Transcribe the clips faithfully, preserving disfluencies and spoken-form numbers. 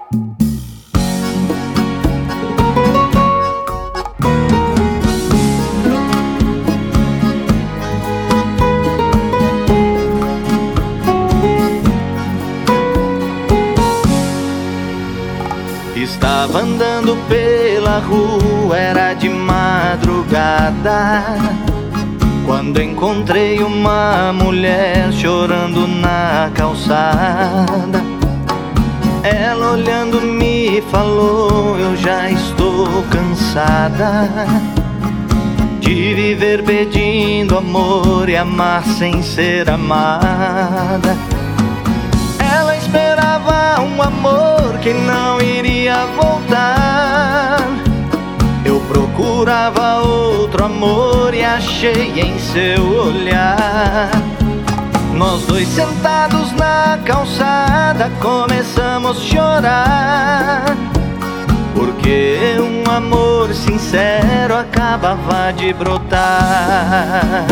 Estava andando pela rua, era de madrugada, quando encontrei uma mulher chorando na calçada. Ela olhando me falou: eu já estou cansada de viver pedindo amor e amar sem ser amada. Ela esperava um amor que não iria voltar. Eu procurava outro amor e achei em seu olhar. Nós dois sentados na calçada começamos a chorar, porque um amor sincero acabava de brotar.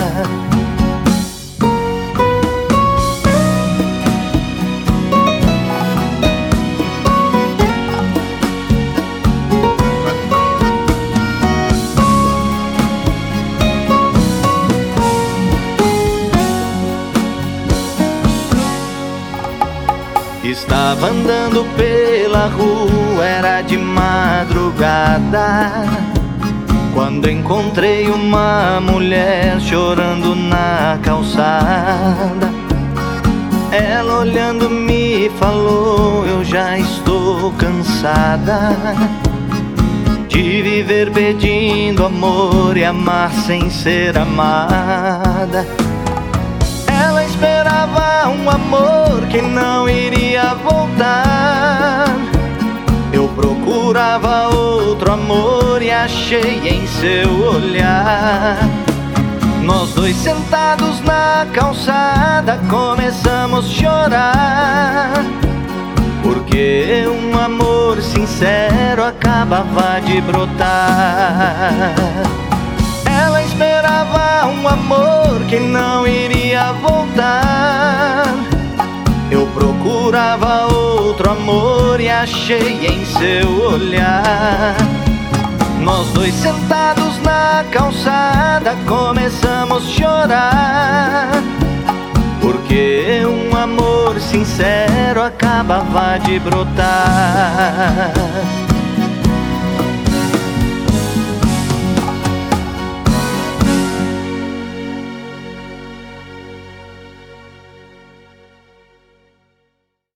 Estava andando pela rua, era de madrugada, quando encontrei uma mulher chorando na calçada. Ela olhando me falou: eu já estou cansada de viver pedindo amor e amar sem ser amada. Ela esperava um amor que não iria voltar. Eu procurava outro amor e achei em seu olhar. Nós dois sentados na calçada começamos a chorar, porque um amor sincero acabava de brotar. Ela esperava um amor que não iria voltar. Eu procurava outro amor e achei em seu olhar. Nós dois sentados na calçada começamos a chorar, porque um amor sincero acabava de brotar.